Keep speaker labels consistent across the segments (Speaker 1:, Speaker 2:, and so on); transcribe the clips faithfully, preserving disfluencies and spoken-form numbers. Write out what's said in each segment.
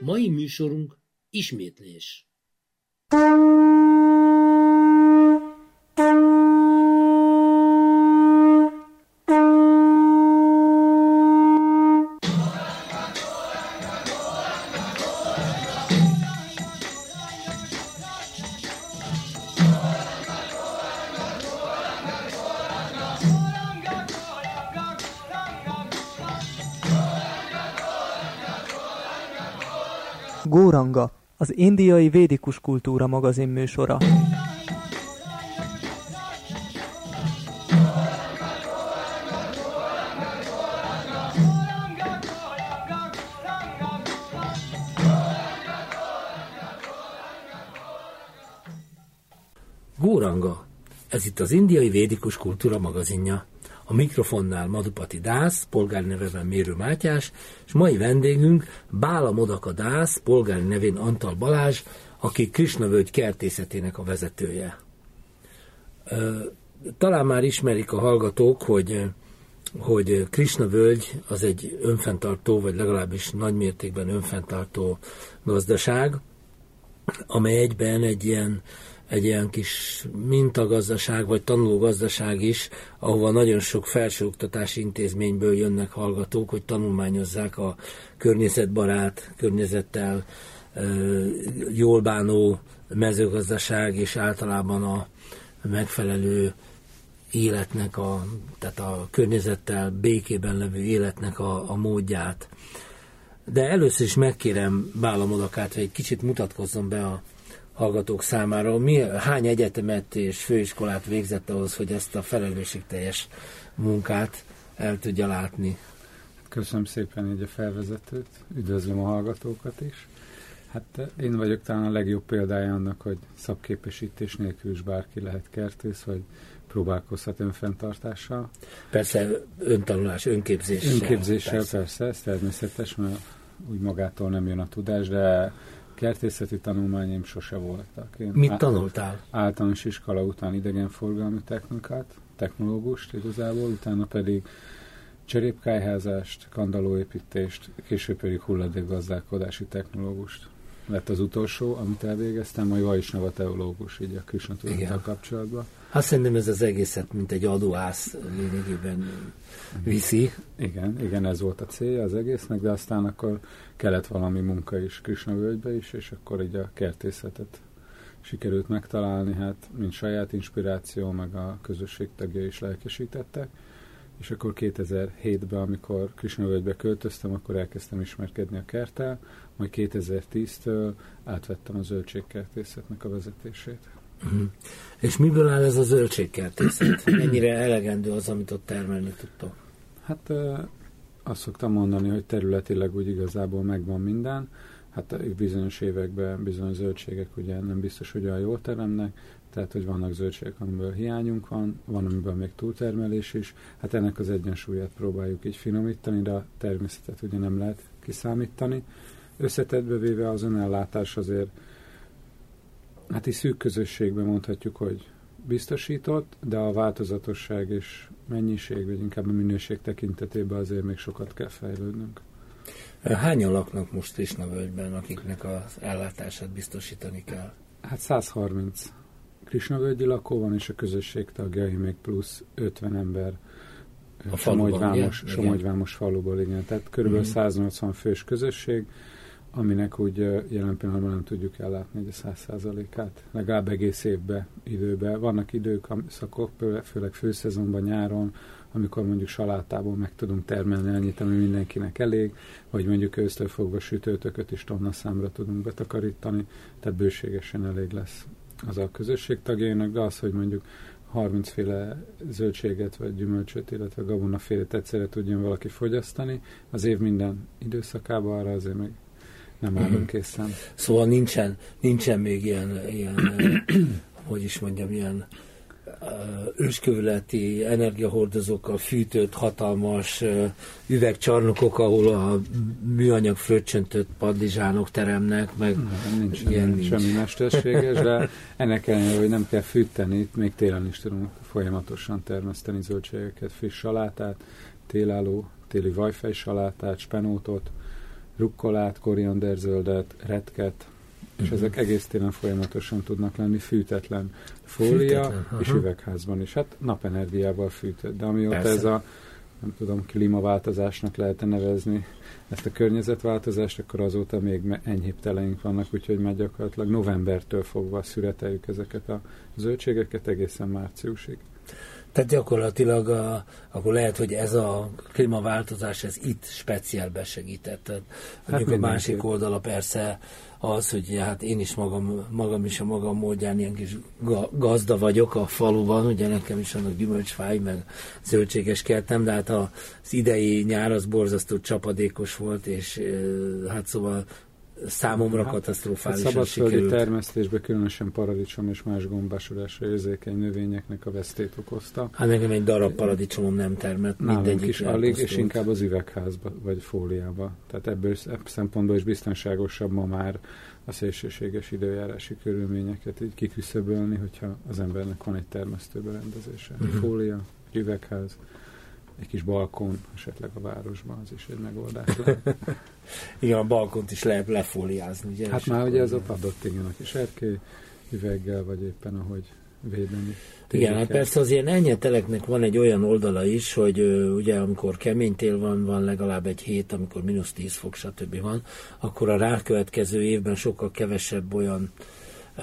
Speaker 1: Mai műsorunk ismétlés.
Speaker 2: Góranga, az indiai védikus kultúra magazin műsora.
Speaker 1: Góranga, ez itt az indiai védikus kultúra magazinja. A mikrofonnál Madhupati Dász, polgári nevében Mérő Mátyás, és mai vendégünk Bála Modaka Dász, polgári nevén Antal Balázs, aki Krisna völgy kertészetének a vezetője. Talán már ismerik a hallgatók, hogy, hogy Krisna völgy az egy önfenntartó, vagy legalábbis nagymértékben önfenntartó gazdaság, amely egyben egy ilyen egy ilyen kis mintagazdaság, vagy tanulógazdaság is, ahova nagyon sok felsőoktatási intézményből jönnek hallgatók, hogy tanulmányozzák a környezetbarát, környezettel jól bánó mezőgazdaság, és általában a megfelelő életnek, a, tehát a környezettel békében levő életnek a, a módját. De először is megkérem Bála Modakát, hogy egy kicsit mutatkozzon be a hallgatók számára. Mi, hány egyetemet és főiskolát végzett ahhoz, hogy ezt a felelősségteljes munkát el tudja látni?
Speaker 3: Köszönöm szépen így a felvezetőt, üdvözlöm a hallgatókat is. Hát én vagyok talán a legjobb példája annak, hogy szakképesítés nélkül is bárki lehet kertész, vagy próbálkozhat önfenntartással.
Speaker 1: Persze öntanulás, önképzéssel.
Speaker 3: Önképzéssel persze, persze ez természetes, mert úgy magától nem jön a tudás, de kertészeti tanulmányaim sose voltak. Én
Speaker 1: Mit tanultál?
Speaker 3: Általános iskola után idegenforgalmi technikát, technológust igazából, utána pedig cserépkályházást, kandallóépítést, később pedig hulladékgazdálkodási technológust. Lett az utolsó, amit elvégeztem, majd Vaisnava teológus, így a Krisna tudattal kapcsolatban.
Speaker 1: Hát szerintem ez az egészet, mint egy adóász lényegében viszi.
Speaker 3: Igen, igen, ez volt a célja az egésznek, de aztán akkor kellett valami munka is Krisna völgybe is, és akkor így a kertészetet sikerült megtalálni, hát mint saját inspiráció, meg a közösség tagja is lelkesítettek. És akkor kétezer-hétben, amikor Krisna völgybe költöztem, akkor elkezdtem ismerkedni a kerttel, majd kétezer-tíztől átvettem a zöldségkertészetnek a vezetését.
Speaker 1: Uh-huh. És miből áll ez a zöldségkertészet? Mennyire elegendő az, amit ott termelni tudtok?
Speaker 3: Hát azt szoktam mondani, hogy területileg úgy igazából megvan minden. Hát bizonyos években bizonyos zöldségek ugye nem biztos, hogy olyan jól teremnek, tehát, hogy vannak zöldségek, amiből hiányunk van, van, amiből még túltermelés is. Hát ennek az egyensúlyát próbáljuk így finomítani, de a természetet ugye nem lehet kiszámítani. Összetettbe véve az önellátás azért, hát is szűk közösségben mondhatjuk, hogy biztosított, de a változatosság és mennyiség, vagy inkább a minőség tekintetében azért még sokat kell fejlődnünk.
Speaker 1: Hányan laknak most Krisna völgyben, akiknek az ellátását biztosítani kell?
Speaker 3: Hát száz harminc Krisna völgyi lakó van, és a közösség tagjai még plusz ötven ember a Somogyvámos, Somogyvámos faluból, igen. Tehát körülbelül uh-huh. száznyolcvan fős közösség, aminek úgy jelen pillanatban nem tudjuk ellátni egy a száz százalékát. Legalább egész évben, időben. Vannak idők, szakok, főleg főszezonban, nyáron, amikor mondjuk salátából meg tudunk termelni annyit, ami mindenkinek elég, vagy mondjuk ősztől fogva sütőtököt is tonna számra tudunk betakarítani, tehát bőségesen elég lesz az a közösség tagjainak, de az, hogy mondjuk harminc féle zöldséget, vagy gyümölcsöt, illetve gabonafélét egyszerre tudjon valaki fogyasztani, az év minden időszakában arra azért még nem állunk készen.
Speaker 1: Szóval nincsen, nincsen még ilyen, ilyen hogy is mondjam, ilyen őskövületi energiahordozókkal fűtött, hatalmas üvegcsarnokok, ahol a műanyag fröccsöntött padlizsánok teremnek, meg
Speaker 3: nem, nincs, ilyen nincs. Semmi mesterséges, de ennek ellenére, hogy nem kell fűteni, itt még télen is tudunk folyamatosan termeszteni zöldségeket, friss salátát, télálló, téli vajfej salátát, spenótot, rukkolát, korianderzöldet, retket, és uh-huh. ezek egész télen folyamatosan tudnak lenni, fűtetlen fólia, fűtetlen, és üvegházban is. Hát napenergiával fűtött, de amióta Persze. ez a, nem tudom, klímaváltozásnak lehet nevezni ezt a környezetváltozást, akkor azóta még enyhébb teleink vannak, úgyhogy már gyakorlatilag novembertől fogva szüreteljük ezeket a zöldségeket egészen márciusig.
Speaker 1: Tehát gyakorlatilag a, akkor lehet, hogy ez a klímaváltozás, ez itt speciál besegített. Tehát, hát a másik oldala persze az, hogy hát én is magam, magam is a magam módján ilyen kis gazda vagyok a faluban, ugye nekem is vannak gyümölcsfáj, meg zöldséges kertem, de hát az idei nyár az borzasztó csapadékos volt, és hát szóval számomra hát, katasztrofálisan
Speaker 3: sikerült. Szabadföldi termesztésben különösen paradicsom és más gombásodásra érzékeny növényeknek a vesztét okozta.
Speaker 1: Hát nekem egy darab paradicsomom nem termett.
Speaker 3: Nálunk is alig, és inkább az üvegházba vagy fóliába. Tehát ebből, ebből szempontból is biztonságosabb ma már a szélsőséges időjárási körülményeket így kiküszöbölni, hogyha az embernek van egy termesztőberendezése. Uh-huh. Fólia, üvegház, egy kis balkon, esetleg a városban, az is egy megoldás lehet.
Speaker 1: Igen, a balkont is lehet lefóliázni, ugye?
Speaker 3: Hát már ugye ez ott adott, igen, a kis erkély üveggel, vagy éppen ahogy védeni.
Speaker 1: Igen, hát persze az ilyen enyheteleknek van egy olyan oldala is, hogy uh, ugye amikor kemény tél van, van legalább egy hét, amikor mínusz tíz fok, stb. Van, akkor a rákövetkező évben sokkal kevesebb olyan uh,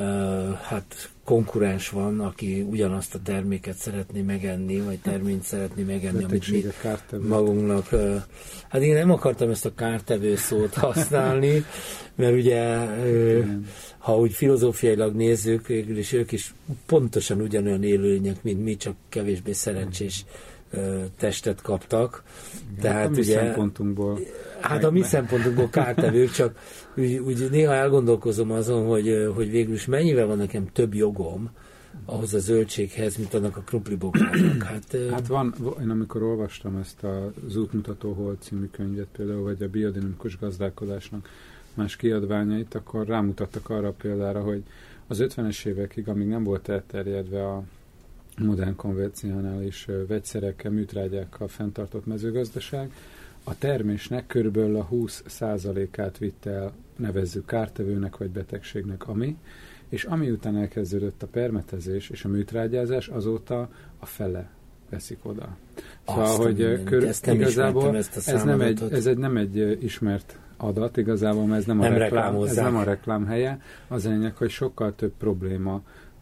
Speaker 1: hát konkurens van, aki ugyanazt a terméket szeretné megenni, vagy terményt szeretné megenni, amit mi magunknak... Uh, hát én nem akartam ezt a kártevő szót használni, mert ugye, uh, ha úgy filozófiailag nézzük, és ők is pontosan ugyanolyan élőlények, mint mi, csak kevésbé szerencsés uh, testet kaptak.
Speaker 3: Igen, Tehát, a mi ugye, szempontunkból...
Speaker 1: Hát a mi szempontunkból kártevők, csak úgy, úgy néha elgondolkozom azon, hogy, hogy végül is mennyivel van nekem több jogom ahhoz a zöldséghez, mint annak a krumplibogrának. Hát,
Speaker 3: hát van, én amikor olvastam ezt az Útmutató Hold című könyvet például, vagy a biodinamikus gazdálkodásnak más kiadványait, akkor rámutattak arra a példára, hogy az ötvenes évekig, amíg nem volt elterjedve a modern konvencionális vegyszerekkel, műtrágyákkal fenntartott mezőgazdaság, a termésnek körülbelül a húsz százalékát vitte el, nevezzük kártevőnek vagy betegségnek, ami, és ami után elkezdődött a permetezés és a műtrágyázás, azóta a fele veszik oda. Szóval,
Speaker 1: Azt
Speaker 3: hogy kör, igazából ez, nem egy, ez egy, nem egy ismert adat, igazából ez nem, nem, a, reklám, ez nem a reklám helye. Az lényeg, hogy sokkal több probléma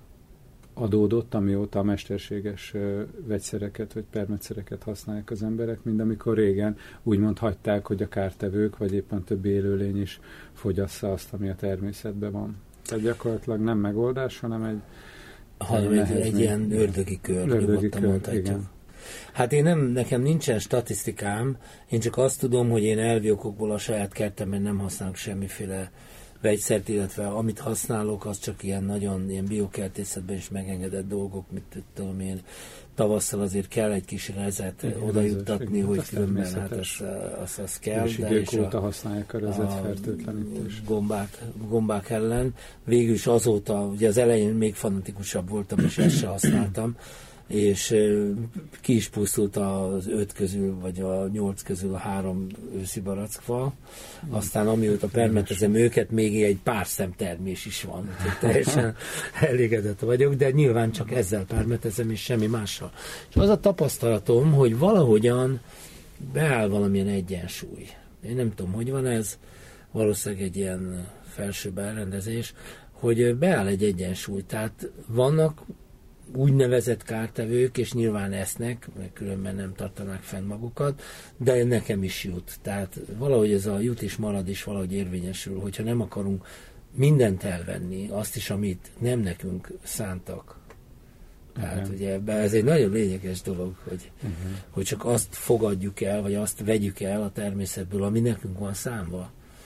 Speaker 3: adódott, amióta a mesterséges uh, vegyszereket vagy permetszereket használják az emberek, mint amikor régen úgymond hagyták, hogy a kártevők vagy éppen többi élőlény is fogyassza azt, ami a természetben van. Tehát gyakorlatilag nem megoldás, hanem egy
Speaker 1: hanem egy, egy ilyen ördögi kör.
Speaker 3: Ördögi kör, igen.
Speaker 1: Hát én nem, nekem nincsen statisztikám, én csak azt tudom, hogy én elvi okokból a saját kertemben nem használok semmiféle vegyszert, illetve amit használok, az csak ilyen nagyon ilyen biokertészetben is megengedett dolgok, mint tudom én, tavasszal azért kell egy kis rezet odajuttatni, hogy különben hát az, az, az kell.
Speaker 3: És idők óta használják a rezetfertőtlenítést.
Speaker 1: Gombák, gombák ellen. Végül is azóta, ugye az elején még fanatikusabb voltam, és ezt se használtam, és ki is pusztult az öt közül, vagy a nyolc közül a három őszi barackfa. Aztán amióta permetezem őket, még egy pár szemtermés is van. Úgyhogy teljesen elégedett vagyok, de nyilván csak ezzel permetezem, és semmi mással. És az a tapasztalatom, hogy valahogyan beáll valamilyen egyensúly. Én nem tudom, hogy van ez, valószínűleg egy ilyen felsőbb elrendezés, hogy beáll egy egyensúly. Tehát vannak úgynevezett kártevők, és nyilván esznek, mert különben nem tartanák fenn magukat, de nekem is jut. Tehát valahogy ez a jut és marad is valahogy érvényesül, hogyha nem akarunk mindent elvenni, azt is, amit nem nekünk szántak. Tehát uh-huh. ugye ez egy nagyon lényeges dolog, hogy, uh-huh. hogy csak azt fogadjuk el, vagy azt vegyük el a természetből, ami nekünk van számva.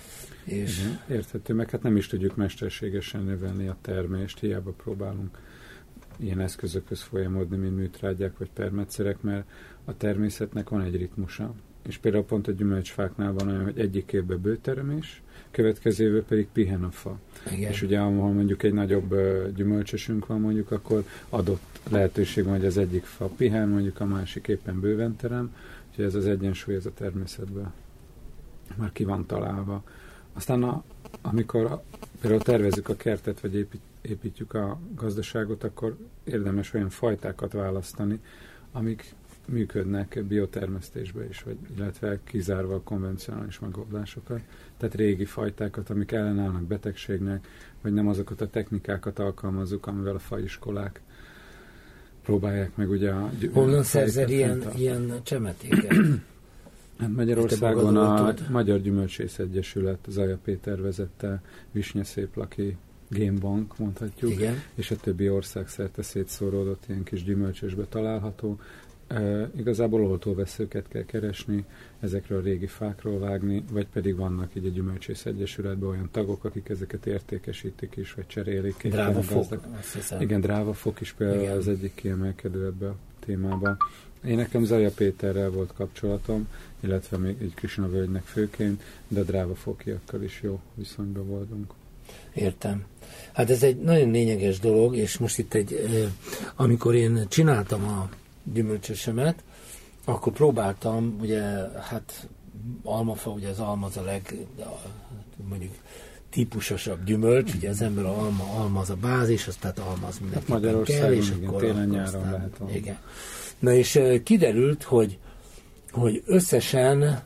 Speaker 1: És
Speaker 3: uh-huh. Érthető, meg hát nem is tudjuk mesterségesen növelni a termést, hiába próbálunk ilyen eszközökhöz folyamodni, mint műtrágyák vagy permetszerek, mert a természetnek van egy ritmusa. És például pont a gyümölcsfáknál van olyan, hogy egyik évben bőteremés, következő évben pedig pihen a fa.
Speaker 1: Igen.
Speaker 3: És ugye, ahol mondjuk egy nagyobb uh, gyümölcsösünk van mondjuk, akkor adott lehetőség van, hogy az egyik fa pihen, mondjuk a másik éppen bőven terem, úgyhogy ez az egyensúly ez a természetben. már ki van találva. Aztán a, amikor például tervezzük a kertet, vagy épít, építjük a gazdaságot, akkor érdemes olyan fajtákat választani, amik működnek biotermesztésbe is, vagy, illetve kizárva a konvencionális megoldásokat. Tehát régi fajtákat, amik ellenállnak betegségnek, vagy nem azokat a technikákat alkalmazzuk, amivel a faiskolák próbálják meg ugye a...
Speaker 1: Honnan szerzel ilyen, ilyen csemetéket?
Speaker 3: Hát Magyarországon a Magyar Gyümölcsész Egyesület, Zaja Péter vezette, Visnyeszéplaki Gémbank, mondhatjuk,
Speaker 1: igen.
Speaker 3: És a többi ország szerte szétszóródott ilyen kis gyümölcsösbe található. E, igazából oltóveszőket kell keresni, ezekről a régi fákról vágni, vagy pedig vannak így a Gyümölcsész Egyesületben olyan tagok, akik ezeket értékesítik is, vagy cserélik.
Speaker 1: Drávafok,
Speaker 3: igen, drávafok is például igen. Az egyik kiemelkedő ebbe a témában. Én nekem Zaja Péterrel volt kapcsolatom, illetve még egy Krisna völgynek főként, de a drávafokiakkal is jó viszonyban voltunk.
Speaker 1: Értem. Hát ez egy nagyon lényeges dolog, és most itt egy, amikor én csináltam a gyümölcsösemet, akkor próbáltam, ugye, hát almafa, ugye az alma az a leg, mondjuk típusosabb gyümölcs, ugye az ember a alma, alma az a bázis, az tehát alma az mindenképpen kell, és
Speaker 3: igen,
Speaker 1: akkor...
Speaker 3: télen-nyáron lehet
Speaker 1: alma. Igen. Na és kiderült, hogy, hogy összesen uh,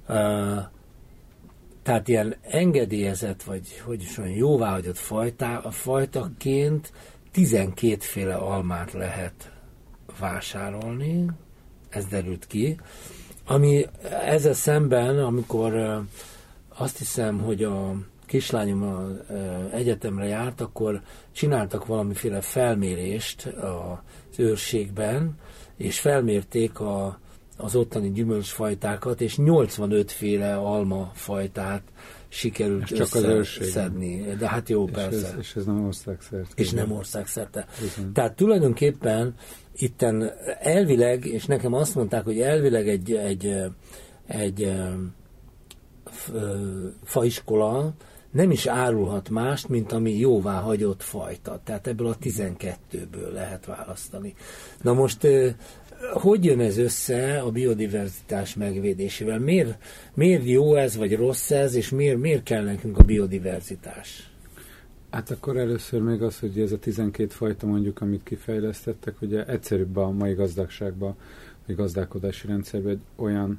Speaker 1: tehát ilyen engedélyezett, vagy hogy is olyan jóváhagyott fajtá, a fajtaként tizenkétféle almát lehet vásárolni, ez derült ki, ami ezzel szemben, amikor uh, azt hiszem, hogy a kislányom a, uh, egyetemre járt, akkor csináltak valamiféle felmérést az őrségben, és felmérték a, az ottani gyümölcsfajtákat, és nyolcvanöt féle almafajtát sikerült összeszedni. De hát jó,
Speaker 3: és
Speaker 1: persze.
Speaker 3: Ez, és ez nem országszerte.
Speaker 1: És nem országszerte. Tehát tulajdonképpen itten elvileg, és nekem azt mondták, hogy elvileg egy, egy, egy, egy faiskola nem is árulhat mást, mint ami jóvá hagyott fajta. Tehát ebből a tizenkettőből lehet választani. Na most, hogy jön ez össze a biodiverzitás megvédésével? Miért, miért jó ez, vagy rossz ez, és miért, miért kell nekünk a biodiverzitás?
Speaker 3: Hát akkor először még az, hogy ez a tizenkét fajta mondjuk, amit kifejlesztettek, ugye egyszerűbb a mai gazdagságban, vagy gazdálkodási rendszerben egy olyan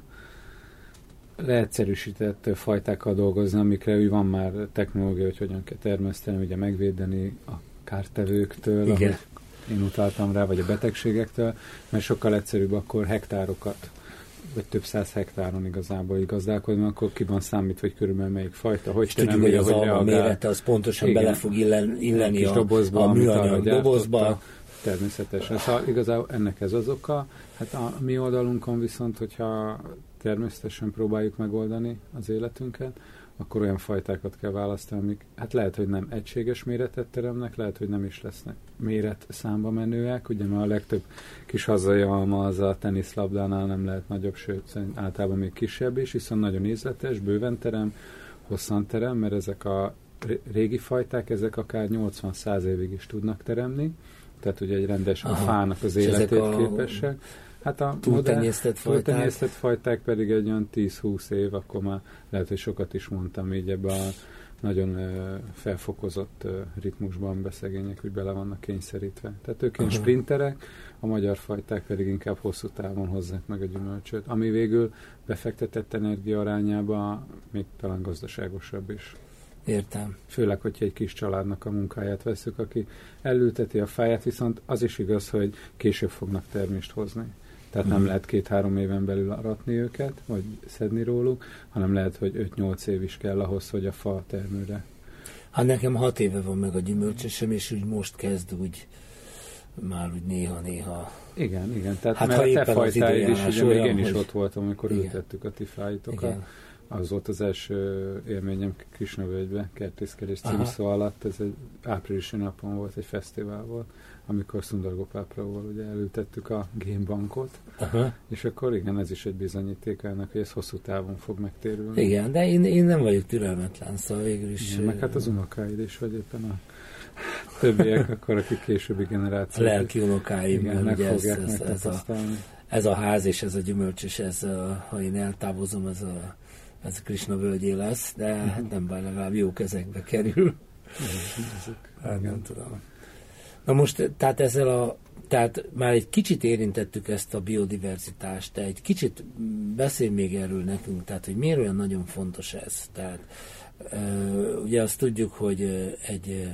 Speaker 3: leegyszerűsített fajtákkal dolgozni, amikre úgy van már technológia, hogy hogyan kell termeszteni, ugye megvédeni a kártevőktől, ahogy én utaltam rá, vagy a betegségektől, mert sokkal egyszerűbb akkor hektárokat, vagy több száz hektáron igazából így gazdálkodni, akkor ki van számít, hogy körülbelül melyik fajta, hogy
Speaker 1: és tudjuk, hogy az alma mérete az pontosan igen, bele fog illen, illeni a,
Speaker 3: dobozba,
Speaker 1: a műanyag dobozba.
Speaker 3: Természetesen. Szóval igazából ennek ez az oka. Hát a mi oldalunkon viszont, hogyha természetesen próbáljuk megoldani az életünket, akkor olyan fajtákat kell választani, amik hát lehet, hogy nem egységes méretet teremnek, lehet, hogy nem is lesznek méret számba menőek, ugye mert a legtöbb kis hazai alma az a teniszlabdánál nem lehet nagyobb, sőt általában még kisebb is, viszont nagyon ízletes, bőven terem, hosszan terem, mert ezek a régi fajták, ezek akár nyolcvan-száz évig is tudnak teremni, tehát ugye egy rendes a fának az életét képesek. Hát a
Speaker 1: túltenyésztett fajták.
Speaker 3: túltenyésztett fajták pedig egy olyan tíz-húsz év, akkor már lehet, hogy sokat is mondtam így ebbe a nagyon felfokozott ritmusban beszegények, hogy bele vannak kényszerítve. Tehát ők ilyen sprinterek, a magyar fajták pedig inkább hosszú távon hozzák meg a gyümölcsöt, ami végül befektetett energia arányában még talán gazdaságosabb is.
Speaker 1: Értem.
Speaker 3: Főleg, hogyha egy kis családnak a munkáját veszük, aki elülteti a fáját, viszont az is igaz, hogy később fognak termést hozni. Tehát nem mm. lehet két-három éven belül aratni őket, vagy szedni róluk, hanem lehet, hogy öt-nyolc év is kell ahhoz, hogy a fa termőre.
Speaker 1: Hát nekem hat éve van meg a gyümölcsösem, és úgy most kezd úgy, már úgy néha-néha.
Speaker 3: Igen, igen. Tehát
Speaker 1: hát
Speaker 3: mert
Speaker 1: ha
Speaker 3: a te fajtáid is, ugye
Speaker 1: olyan,
Speaker 3: még én is
Speaker 1: hogy...
Speaker 3: ott voltam, amikor
Speaker 1: igen.
Speaker 3: ültettük a ti fájtokat. Az volt az első élményem Krisnavölgybe, kertészkedés címszó alatt, ez egy áprilisi napon volt, egy fesztivál volt, amikor Szundargopápról ugye elültettük a gémbankot, aha. És akkor igen, ez is egy bizonyíték ennek, hogy ez hosszú távon fog megtérülni.
Speaker 1: Igen, de én, én nem vagyok türelmetlen, szóval végül is...
Speaker 3: Igen, meg hát az unokáid is, vagy éppen a többiek, akkor akik későbbi generációk.
Speaker 1: A lelki unokáim,
Speaker 3: igen, meg
Speaker 1: ez,
Speaker 3: fogják
Speaker 1: ez, ez, a, ez a ház és ez a gyümölcs, és ez a, ha én eltávozom, ez a ez Krishna völgyé lesz, de hát nem bár, legalább jó kezekbe kerül. Hát nem tudom. Na most, tehát ezzel a, tehát már egy kicsit érintettük ezt a biodiverzitást, de egy kicsit beszélj még erről nekünk, tehát hogy miért olyan nagyon fontos ez. Tehát ugye azt tudjuk, hogy egy,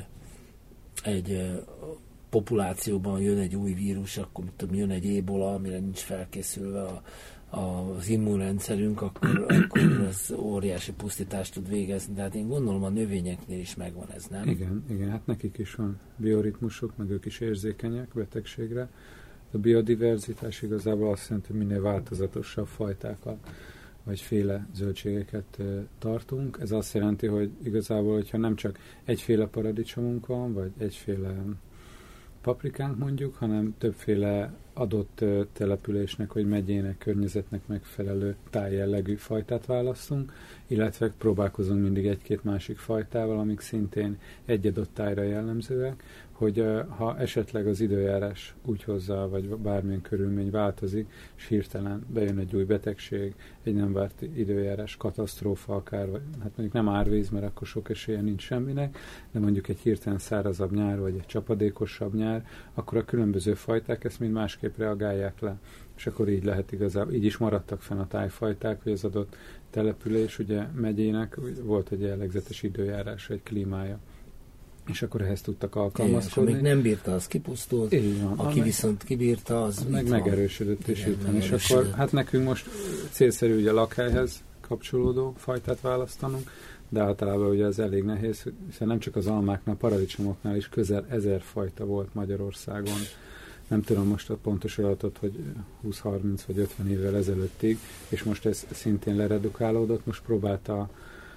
Speaker 1: egy populációban jön egy új vírus, akkor tudom, jön egy ébola, amire nincs felkészülve a, a, az immunrendszerünk, akkor, akkor az óriási pusztítást tud végezni. Tehát én gondolom a növényeknél is megvan ez, nem?
Speaker 3: Igen, igen, hát nekik is van bioritmusuk, meg ők is érzékenyek betegségre. A biodiverzitás igazából azt jelenti, hogy minél változatosabb fajtákat vagy féle zöldségeket tartunk. Ez azt jelenti, hogy igazából, hogyha nem csak egyféle paradicsomunk van, vagy egyféle paprikánk mondjuk, hanem többféle adott településnek, vagy megyének, környezetnek megfelelő tájjellegű fajtát választunk, illetve próbálkozunk mindig egy-két másik fajtával, amik szintén egy adott tájra jellemzőek, hogy ha esetleg az időjárás úgy hozzá, vagy bármilyen körülmény változik, és hirtelen bejön egy új betegség, egy nem várt időjárás, katasztrófa akár, vagy, hát mondjuk nem árvíz, mert akkor sok esélye nincs semminek, de mondjuk egy hirtelen szárazabb nyár, vagy egy csapadékosabb nyár, akkor a különböző fajták ezt mind másképp reagálják le. És akkor így lehet igazából, így is maradtak fenn a tájfajták, hogy az adott település, ugye megyének volt egy jellegzetes időjárás, egy klímája. És akkor ehhez tudtak alkalmazkodni.
Speaker 1: Igen, nem bírta, az kipusztult, van, aki meg, viszont kibírta, az
Speaker 3: meg megerősödött, és igen, és akkor hát nekünk most célszerű ugye a lakhelyhez kapcsolódó fajtát választanunk, de általában ugye ez elég nehéz, hiszen nem csak az almáknál, paradicsomoknál is közel ezer fajta volt Magyarországon. Nem tudom most a pontos adatot, hogy húsz, harminc vagy ötven évvel ezelőttig, és most ez szintén leredukálódott, most próbálta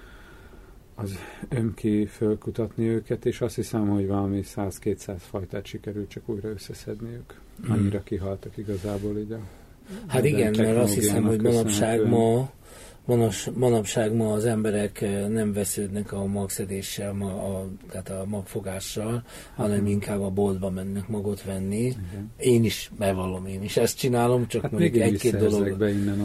Speaker 3: az ömki fölkutatni őket, és azt hiszem, hogy valami száz-kétszáz fajtát sikerült csak újra összeszedniük. Annyira mm. kihaltak igazából így a...
Speaker 1: Hát igen, mert azt hiszem, hogy manapság ma Manos, manapság ma az emberek nem vesződnek a magszedéssel, ma a, tehát a magfogással, hanem uh-huh. inkább a boltba mennek magot venni. Uh-huh. Én is, bevallom, én is ezt csinálom, csak
Speaker 3: hát
Speaker 1: mondjuk egy-két dolog,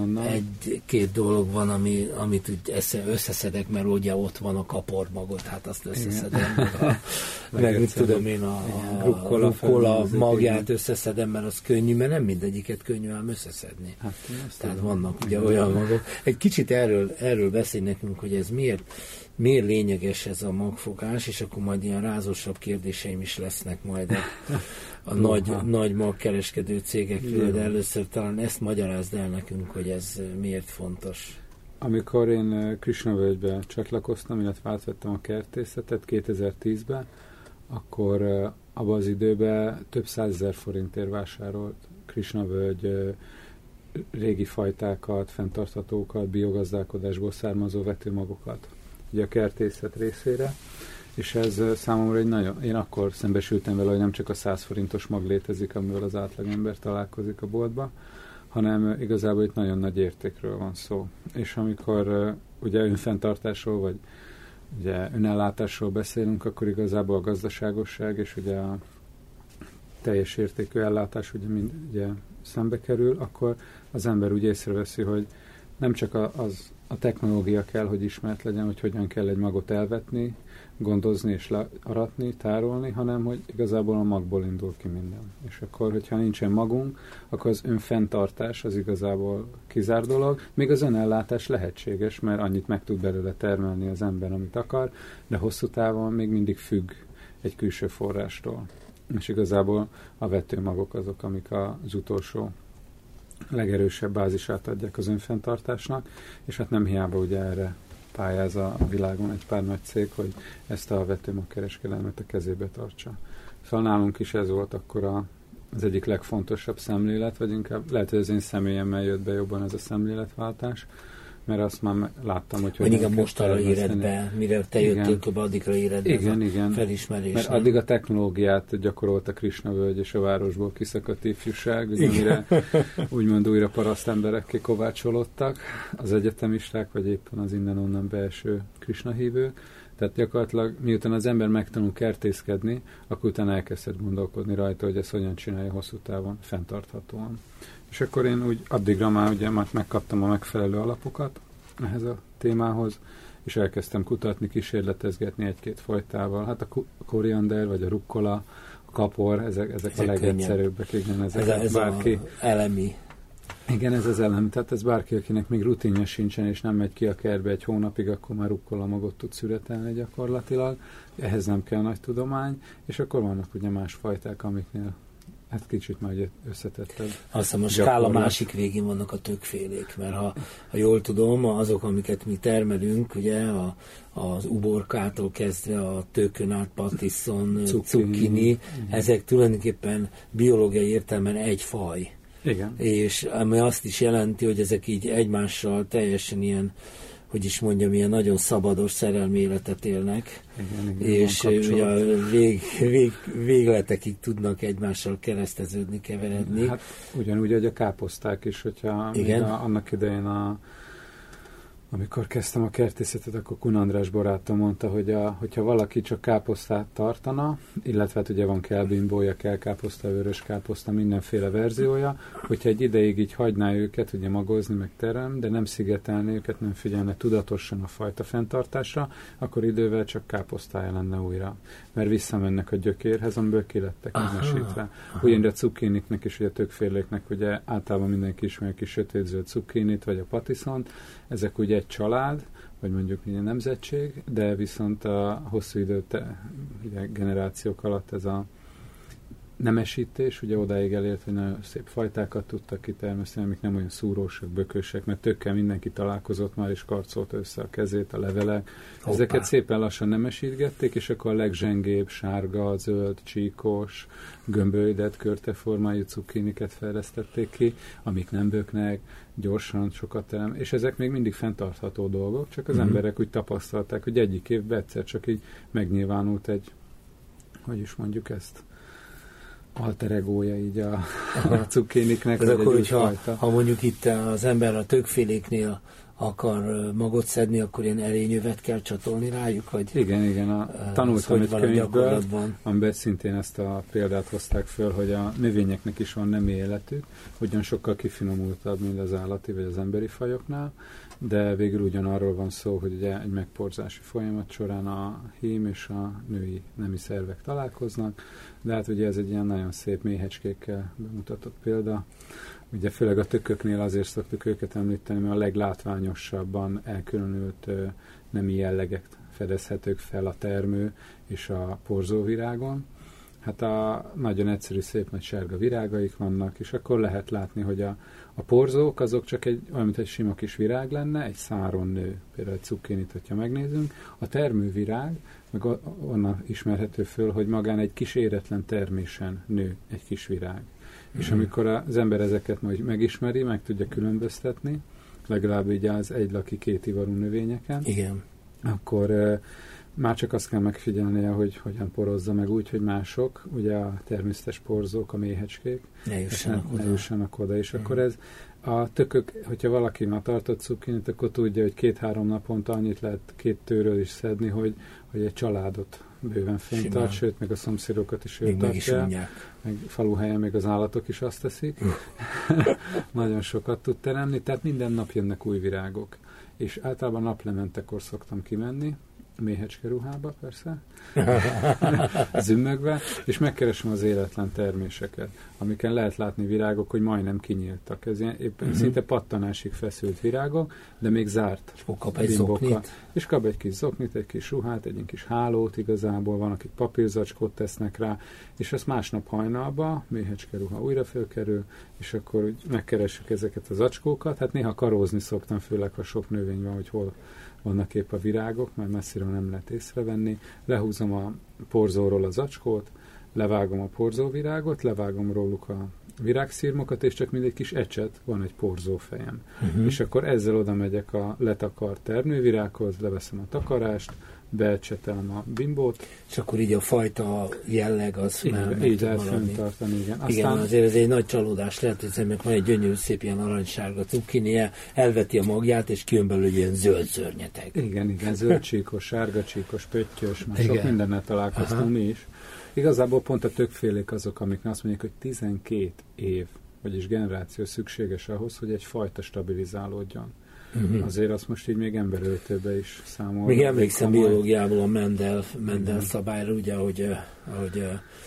Speaker 3: egy-két
Speaker 1: dolog van, ami, amit úgy összeszedek, mert ugye ott van a kapormagot, hát azt összeszedem. A, meg mit tudom én, a, a rukkola, rukkola magját összeszedem, mert az könnyű, mert nem mindegyiket könnyű ám összeszedni. Hát, tehát vannak ugye olyan magok. Egy kicsit Erről, erről beszélj nekünk, hogy ez miért, miért lényeges ez a magfogás, és akkor majd ilyen rázósabb kérdéseim is lesznek majd a, a nagy, nagy magkereskedő cégekről, de először talán ezt magyarázd el nekünk, hogy ez miért fontos.
Speaker 3: Amikor én Krisnavölgybe csatlakoztam, illetve átvettem a kertészetet kétezer-tízben, akkor abban az időben több százezer forintért vásárolt Krisnavölgy régi fajtákat, fenntarthatókat, biogazdálkodásból származó vetőmagokat ugye a kertészet részére, és ez számomra egy nagyon, én akkor szembesültem vele, hogy nem csak a száz forintos mag létezik, amivel az átlagember találkozik a boltba, hanem igazából itt nagyon nagy értékről van szó. És amikor ugye önfenntartásról, vagy ugye önellátásról beszélünk, akkor igazából a gazdaságosság és ugye a teljes értékű ellátás ugye mind ugye szembe kerül, akkor az ember úgy észreveszi, hogy nem csak a, az, a technológia kell, hogy ismert legyen, hogy hogyan kell egy magot elvetni, gondozni és aratni, tárolni, hanem hogy igazából a magból indul ki minden. És akkor, hogyha nincsen magunk, akkor az önfenntartás az igazából kizár dolog, még az önellátás lehetséges, mert annyit meg tud belőle termelni az ember, amit akar, de hosszú távon még mindig függ egy külső forrástól. És igazából a vetőmagok azok, amik az utolsó legerősebb bázisát adják az önfenntartásnak, és hát nem hiába ugye erre pályáz a világon egy pár nagy cég, hogy ezt a vetőmagkereskedelmet a kezébe tartsa. Szóval nálunk is ez volt akkor a, az egyik legfontosabb szemlélet, vagy inkább lehet, hogy az én személyemmel jött be jobban ez a szemléletváltás, mert azt már láttam, hogy...
Speaker 1: Mindig a mostanra éred be, mire te jöttél, köbb addigra éred be
Speaker 3: igen,
Speaker 1: ez
Speaker 3: igen.
Speaker 1: a felismerés.
Speaker 3: Mert addig a technológiát gyakorolta Krisnavölgy és a városból kiszakadt ifjúság, ugye, mire úgymond újra paraszt emberekké kovácsolódtak, az egyetemisták, vagy éppen az innen-onnan beeső Krisna hívők. Tehát gyakorlatilag miután az ember megtanul kertészkedni, akkor utána elkezdett gondolkodni rajta, hogy ezt hogyan csinálja hosszú távon, fenntarthatóan. És akkor én úgy addigra már ugye már megkaptam a megfelelő alapokat ehhez a témához, és elkezdtem kutatni, kísérletezgetni egy-két fajtával. Hát a koriander, vagy a rukkola, a kapor, ezek, ezek, ezek a legegyszerűbbek. Igen, ezek
Speaker 1: ez a, ez
Speaker 3: bárki,
Speaker 1: a elemi.
Speaker 3: Igen, ez az elem. Tehát ez bárki, akinek még rutinja sincsen, és nem megy ki a kertbe egy hónapig, akkor már rukkola magot tud szüretelni gyakorlatilag. Ehhez nem kell nagy tudomány, és akkor vannak ugye más fajták, amiknél hát kicsit már összetettebb.
Speaker 1: Azt hiszem, a skála másik végén vannak a többfélék, mert ha, ha jól tudom, azok, amiket mi termelünk, ugye a, az uborkától kezdve a tökön át, patiszon, cukkini, ezek tulajdonképpen biológiai értelemben egy faj.
Speaker 3: Igen.
Speaker 1: És ami azt is jelenti, hogy ezek így egymással teljesen ilyen, hogy is mondjam, ilyen nagyon szabados szerelmi életet élnek,
Speaker 3: igen, igen,
Speaker 1: és ugye a vég, vég, végletekig tudnak egymással kereszteződni, keveredni.
Speaker 3: Hát ugyanúgy, hogy a káposzták is, hogyha a, annak idején a amikor kezdtem a kertészetet, akkor Kun András barátom mondta, hogy a, hogyha valaki csak káposztát tartana, illetve hát ugye van kelbimbója, kelkáposzta, vörös káposzta, mindenféle verziója, hogyha egy ideig így hagyná őket, ugye magozni, meg terem, de nem szigetelni őket, nem figyelne tudatosan a fajta fenntartásra, akkor idővel csak káposztája lenne újra. Mert visszamennek a gyökérhez, amiből ki lettek nemesítve. Ugyanúgy a cukkiniknek és ugye a többféléknek, ugye általában mindenki ismeri a kis sötétzöld cukkinit, vagy a patiszont, ezek ugye egy család, vagy mondjuk egy nemzetség, de viszont a hosszú időt, ugye generációk alatt ez a nemesítés, ugye odáig elért, hogy nagyon szép fajtákat tudtak kitermeszteni, amik nem olyan szúrósak, bökösek, mert tökkel mindenki találkozott már, és karcolt össze a kezét, a levelek. Hoppá. Ezeket szépen lassan nemesítgették, és akkor a legzsengébb, sárga, zöld, csíkos, gömbölydett, körteformájú cukkiniket fejlesztették ki, amik nem böknek, gyorsan, sokat terem, és ezek még mindig fenntartható dolgok, csak az mm-hmm. emberek úgy tapasztalták, hogy egyik évben egyszer csak így megnyilvánult egy, hogy is mondjuk ezt, alter egója így a, a cukkiniknek.
Speaker 1: Ez akkor, hogyha ha mondjuk itt az ember a többféléknél akar magot szedni, akkor ilyen erényövet kell csatolni rájuk? Vagy
Speaker 3: igen, igen. A, tanultam egy könyvből, amiben szintén ezt a példát hozták föl, hogy a növényeknek is van nemi életük, ugyan sokkal kifinomultabb, mint az állati vagy az emberi fajoknál, de végül ugyanarról van szó, hogy ugye egy megporzási folyamat során a hím és a női nemi szervek találkoznak, de hát ugye ez egy ilyen nagyon szép méhecskékkel bemutatott példa. Ugye főleg a tököknél azért szoktuk őket említeni, mert a leglátványosabban elkülönült ö, nemi jellegek fedezhetők fel a termő és a porzóvirágon. Hát a nagyon egyszerű, szép nagy sárga virágaik vannak, és akkor lehet látni, hogy a, a porzók azok csak egy, olyan, mint egy sima kis virág lenne, egy száron nő, például egy cukkinit, hogyha megnézünk. A termővirág, meg onnan ismerhető föl, hogy magán egy kis éretlen termésen nő egy kis virág. Mm-hmm. És amikor az ember ezeket majd megismeri, meg tudja különböztetni, legalább így az egylaki kétivarú növényeken,
Speaker 1: igen.
Speaker 3: akkor uh, már csak azt kell megfigyelnie, hogy hogyan porozza meg úgy, hogy mások, ugye a természetes porzók, a méhecskék,
Speaker 1: ne jussanak oda.
Speaker 3: Ne jussanak oda. És mm. akkor ez a tökök, hogyha valaki már tartott cukkinit, akkor tudja, hogy két-három naponta annyit lehet két tőről is szedni, hogy, hogy egy családot bőven fenntart, sőt, meg a szomszédokat is ő tartja. Meg faluhelyen még az állatok is azt teszik. Nagyon sokat tud teremni, tehát minden nap jönnek új virágok. És általában naplementekor szoktam kimenni, méhecske ruhába persze, zümmögve, és megkeresem az életlen terméseket, amiken lehet látni virágok, hogy majdnem kinyíltak. Ez ilyen, éppen uh-huh. szinte pattanásig feszült virágok, de még zárt.
Speaker 1: És kap egy zoknit.
Speaker 3: És kap egy kis zoknit, egy kis ruhát, egy kis hálót igazából, van, akik papírzacskót tesznek rá, és ezt másnap hajnalba, méhecske ruha újra fölkerül, és akkor úgy megkeressük ezeket az zacskókat. Hát néha karózni szoktam, főleg, ha sok növény van, hogy hol vannak épp a virágok, mert messziről nem lehet észrevenni. Lehúzom a porzóról az zacskót, levágom a porzóvirágot, levágom róluk a virágszirmokat, és csak mindegy kis ecset, van egy porzófejem. Uh-huh. És akkor ezzel oda megyek a letakart termővirághoz, leveszem a takarást, beecsetelem a bimbót.
Speaker 1: És akkor így a fajta jelleg az
Speaker 3: így,
Speaker 1: már
Speaker 3: így lehet fenntartani, igen.
Speaker 1: Aztán... Igen, azért ez egy nagy csalódás lehet, hogy szemben van egy gyönyörű, szép ilyen aranysárga cukkinie, elveti a magját, és kijön belőle ilyen zöld szörnyeteg.
Speaker 3: Igen, igen, zöld csíkos, sárga csíkos, pöttyös, már sok mindennel találkoztunk mi is. Igazából pont a többfélék azok, amik azt mondják, hogy tizenkét év, vagyis generáció szükséges ahhoz, hogy egy fajta stabilizálódjon. uh-huh. azért azt most így még emberöltőbe is számol.
Speaker 1: Még emlékszem biológiából a Mendel, Mendel uh-huh. szabályra, ugye, ahogy, ahogy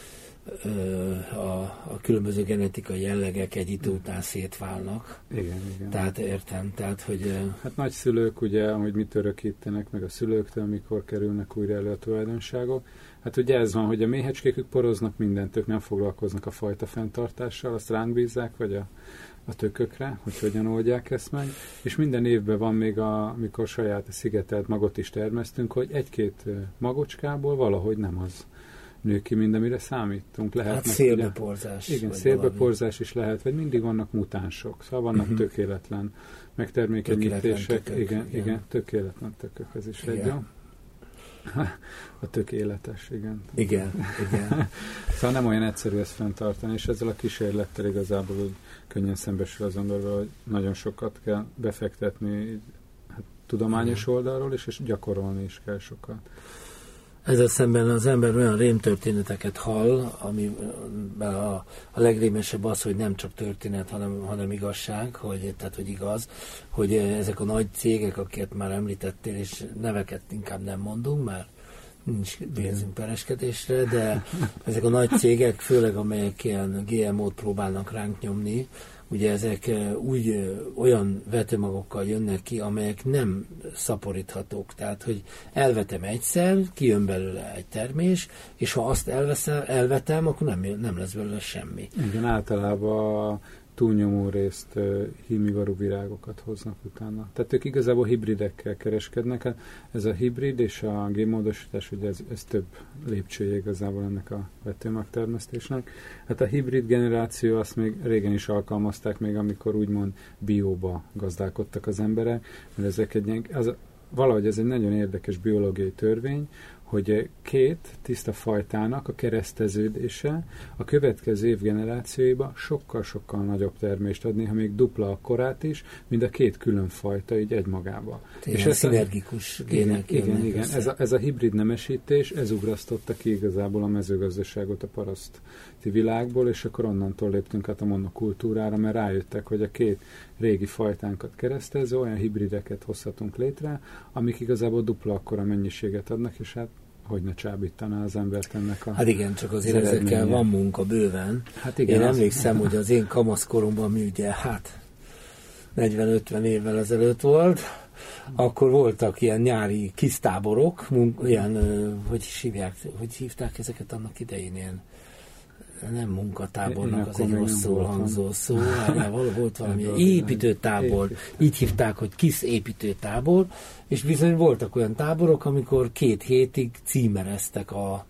Speaker 1: a, a különböző genetikai jellegek egy idő után szétválnak.
Speaker 3: Igen, igen.
Speaker 1: Tehát értem, tehát, hogy...
Speaker 3: Hát nagyszülők, ugye, ahogy mit örökítenek meg a szülőktől, mikor kerülnek újra elő a tulajdonságok. Hát ugye ez van, hogy a méhecskékük poroznak mindent, ők nem foglalkoznak a fajta fenntartással, azt ránk bízzák, vagy a, a tökökre, hogy hogyan oldják ezt meg. És minden évben van még, a, amikor saját szigetelt magot is termesztünk, hogy egy-két magocskából valahogy nem az nő ki, mint amire számítunk. Lehet
Speaker 1: hát szélbeporzás.
Speaker 3: Igen, szélbeporzás is lehet, vagy mindig vannak mutánsok. Szóval vannak uh-huh. tökéletlen megtermékenyítések.
Speaker 1: Tökéletlen
Speaker 3: igen, igen, igen, tökéletlen tökök, ez is egy jó. A tökéletes, igen.
Speaker 1: Igen, igen.
Speaker 3: Szóval nem olyan egyszerű ezt fenntartani, és ezzel a kísérlettel igazából úgy könnyen szembesül azon dolga, hogy nagyon sokat kell befektetni hát, tudományos igen. oldalról is, és gyakorolni is kell sokat.
Speaker 1: Ezzel szemben az ember olyan rémtörténeteket hall, amiben a, a legrémesebb az, hogy nem csak történet, hanem, hanem igazság, hogy, tehát hogy igaz, hogy ezek a nagy cégek, akiket már említettél, és neveket inkább nem mondunk, mert nincs pénzünk pereskedésre, de ezek a nagy cégek, főleg amelyek ilyen gé em ót próbálnak ránk nyomni, ugye ezek úgy olyan vetőmagokkal jönnek ki, amelyek nem szaporíthatók. Tehát, hogy elvetem egyszer, kijön belőle egy termés, és ha azt elveszem, elvetem, akkor nem, nem lesz belőle semmi.
Speaker 3: Igen, általában túlnyomó részt uh, hímivarú virágokat hoznak utána. Tehát ők igazából hibridekkel kereskednek. Ez a hibrid és a génmódosítás, ugye ez, ez több lépcsője igazából ennek a vetőmagtermesztésnek. Hát a hibrid generáció azt még régen is alkalmazták, még amikor úgymond bióba gazdálkodtak az emberek, mert ezek egy, az, valahogy ez egy nagyon érdekes biológiai törvény, hogy két tiszta fajtának a kereszteződése a következő év generációiba sokkal-sokkal nagyobb termést ad, néha még dupla a korát is, mint a két külön fajta így egymagába.
Speaker 1: És ez szinergikus gének.
Speaker 3: Igen, igen, igen. Ez, a, ez a hibrid nemesítés, ez ugrasztotta ki igazából a mezőgazdaságot a paraszti világból, és akkor onnantól léptünk át a monokultúrára, mert rájöttek, hogy a két régi fajtánkat keresztező olyan hibrideket hozhatunk létre, amik igazából dupla akkora mennyiséget adnak, és hát hogy ne csábítaná az embert ennek a...
Speaker 1: Hát igen, csak azért az ezekkel van munka bőven. Hát igen, én az... emlékszem, hogy az én kamaszkoromban mi ugye, hát negyven-ötven évvel ezelőtt volt, akkor voltak ilyen nyári kisztáborok, munk, ilyen, hogy is hívják, hogy hívták ezeket annak idején, ilyen nem munkatábornak, az egy rosszul hangzó szó, való volt valami építőtábor, így hívták, hogy KISZ építőtábor, és bizony voltak olyan táborok, amikor két hétig címereztek a,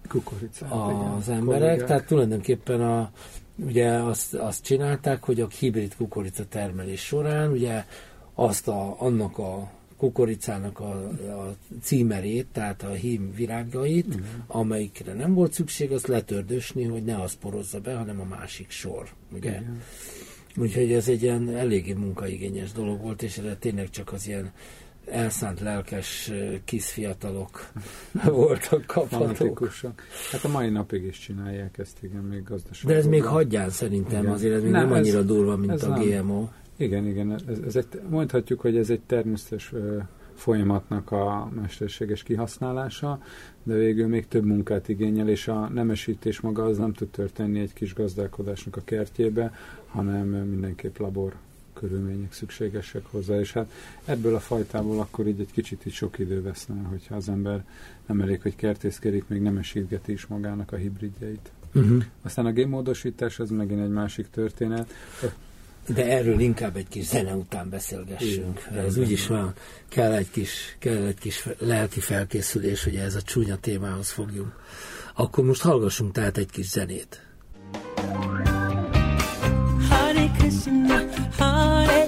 Speaker 1: az emberek, kollégák. Tehát tulajdonképpen a, ugye azt, azt csinálták, hogy a hibrid kukorica termelés során ugye azt a, annak a kukoricának a, a címerét, tehát a hím virágait, uh-huh. amelyikre nem volt szükség, azt letördösni, hogy ne az porozza be, hanem a másik sor. Ugye? Uh-huh. Úgyhogy ez egy ilyen eléggé munkaigényes dolog volt, és erre tényleg csak az ilyen elszánt, lelkes kis fiatalok voltak kaphatók.
Speaker 3: Hát a mai napig is csinálják ezt, igen, még gazdaságban.
Speaker 1: De ez még hagyján szerintem, igen. Azért ez még nem, nem annyira ez, durva, mint a nem. gé em o.
Speaker 3: Igen, igen, ez, ez egy, mondhatjuk, hogy ez egy természetes ö, folyamatnak a mesterséges kihasználása, de végül még több munkát igényel, és a nemesítés maga az nem tud történni egy kis gazdálkodásnak a kertjébe, hanem mindenképp labor körülmények szükségesek hozzá, és hát ebből a fajtából akkor így egy kicsit így sok idő veszne, hogyha az ember nem elég, hogy kertészkedik, még nemesítgeti is magának a hibridjeit. Uh-huh. Aztán a génmódosítás az megint egy másik történet.
Speaker 1: De erről inkább egy kis zene után beszélgessünk. Igen, ez úgyis van. Kell egy kis, kell egy kis lelki felkészülés, hogy ez a csúnya témához fogjunk. Akkor most hallgassunk tehát egy kis zenét. Hare Krishna, Hare